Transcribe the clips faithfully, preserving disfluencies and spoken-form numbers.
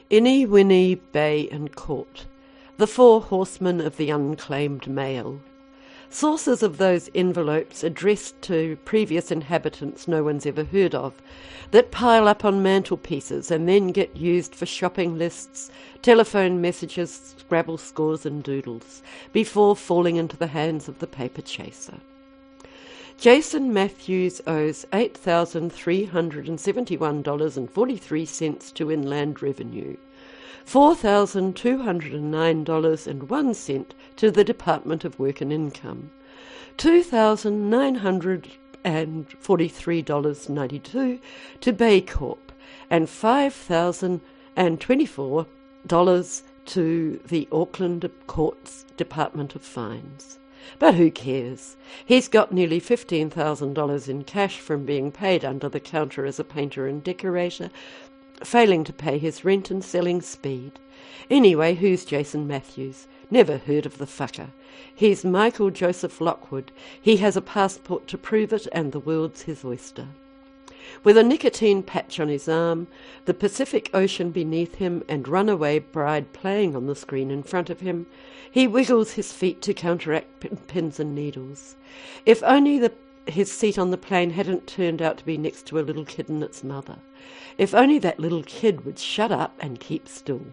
Innie, Winnie, Bay and Court, the four horsemen of the unclaimed mail. Sources of those envelopes addressed to previous inhabitants no one's ever heard of, that pile up on mantelpieces and then get used for shopping lists, telephone messages, Scrabble scores and doodles, before falling into the hands of the paper chaser. Jason Matthews owes eight thousand three hundred seventy-one dollars and forty-three cents to Inland Revenue, four thousand two hundred nine dollars and one cent to the Department of Work and Income, two thousand nine hundred forty-three dollars and ninety-two cents to Bay Corp, and five thousand twenty-four dollars to the Auckland Courts Department of Fines. But who cares? He's got nearly fifteen thousand dollars in cash from being paid under the counter as a painter and decorator, failing to pay his rent and selling speed. Anyway, who's Jason Matthews? Never heard of the fucker. He's Michael Joseph Lockwood. He has a passport to prove it, and the world's his oyster. With a nicotine patch on his arm, the Pacific Ocean beneath him, and Runaway Bride playing on the screen in front of him, he wiggles his feet to counteract pin- pins and needles. If only the, his seat on the plane hadn't turned out to be next to a little kid and its mother. If only that little kid would shut up and keep still.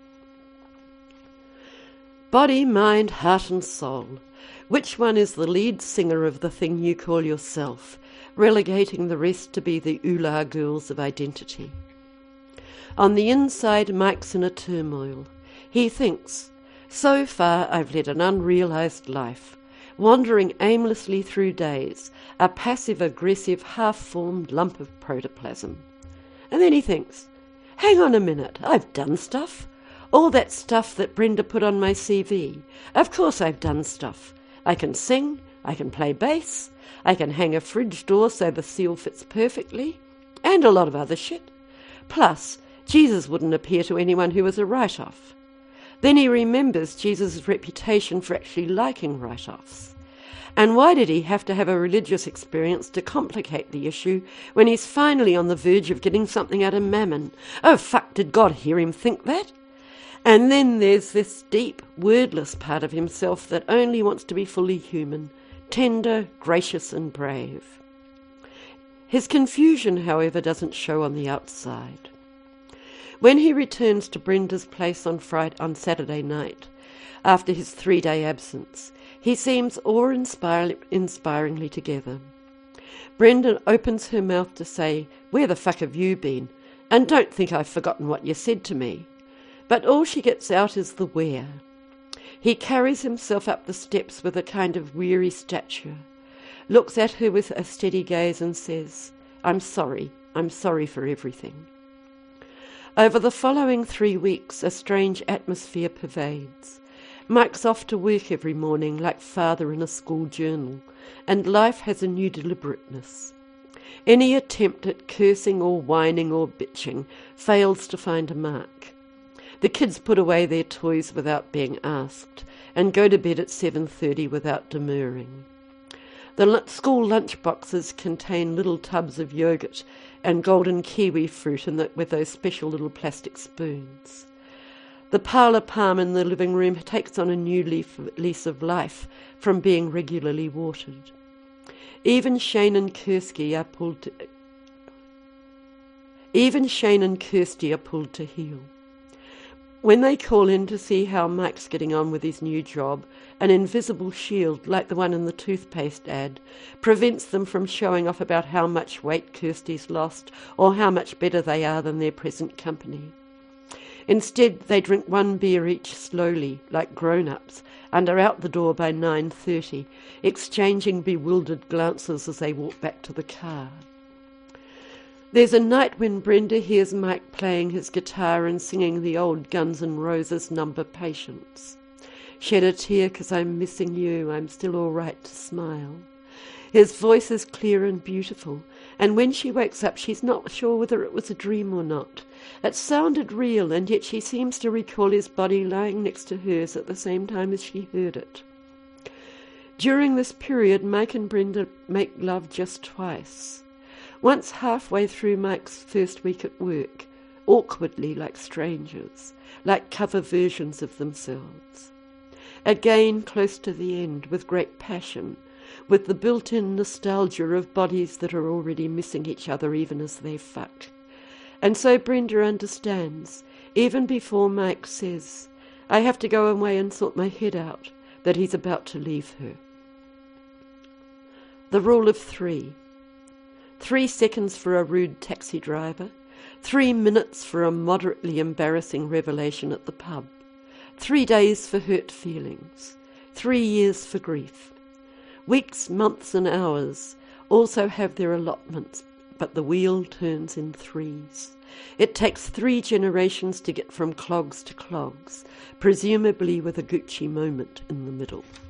Body, mind, heart and soul. Which one is the lead singer of the thing you call yourself, relegating the rest to be the oolah girls of identity? On the inside, Mike's in a turmoil. He thinks, so far I've led an unrealised life, wandering aimlessly through days, a passive-aggressive, half-formed lump of protoplasm. And then he thinks, hang on a minute, I've done stuff. All that stuff that Brenda put on my C V. Of course I've done stuff. I can sing, I can play bass, I can hang a fridge door so the seal fits perfectly, and a lot of other shit. Plus, Jesus wouldn't appear to anyone who was a write-off. Then he remembers Jesus' reputation for actually liking write-offs. And why did he have to have a religious experience to complicate the issue when he's finally on the verge of getting something out of Mammon? Oh, fuck, did God hear him think that? And then there's this deep, wordless part of himself that only wants to be fully human, tender, gracious and brave. His confusion, however, doesn't show on the outside. When he returns to Brenda's place on Friday, on Saturday night, after his three-day absence, he seems awe-inspiringly together. Brenda opens her mouth to say, "Where the fuck have you been? And don't think I've forgotten what you said to me." But all she gets out is the where. He carries himself up the steps with a kind of weary stature, looks at her with a steady gaze and says, "I'm sorry, I'm sorry for everything." Over the following three weeks, a strange atmosphere pervades. Mike's off to work every morning like father in a school journal, and life has a new deliberateness. Any attempt at cursing or whining or bitching fails to find a mark. The kids put away their toys without being asked, and go to bed at seven thirty without demurring. The school lunch boxes contain little tubs of yogurt and golden kiwi fruit in the, with those special little plastic spoons. The parlour palm in the living room takes on a new leaf, lease of life from being regularly watered. Even Shane and Kirsty are pulled to, even Shane and Kirsty are pulled to heel. When they call in to see how Mike's getting on with his new job, an invisible shield, like the one in the toothpaste ad, prevents them from showing off about how much weight Kirsty's lost or how much better they are than their present company. Instead, they drink one beer each slowly, like grown-ups, and are out the door by nine thirty, exchanging bewildered glances as they walk back to the car. There's a night when Brenda hears Mike playing his guitar and singing the old Guns N' Roses number Patience. Shed a tear 'cause I'm missing you, I'm still all right to smile. His voice is clear and beautiful, and when she wakes up she's not sure whether it was a dream or not. It sounded real, and yet she seems to recall his body lying next to hers at the same time as she heard it. During this period, Mike and Brenda make love just twice. Once halfway through Mike's first week at work, awkwardly like strangers, like cover versions of themselves. Again close to the end, with great passion, with the built-in nostalgia of bodies that are already missing each other even as they fuck. And so Brenda understands, even before Mike says, "I have to go away and sort my head out," that he's about to leave her. The rule of three. Three seconds for a rude taxi driver, three minutes for a moderately embarrassing revelation at the pub, three days for hurt feelings, three years for grief. Weeks, months and hours also have their allotments, but the wheel turns in threes. It takes three generations to get from clogs to clogs, presumably with a Gucci moment in the middle.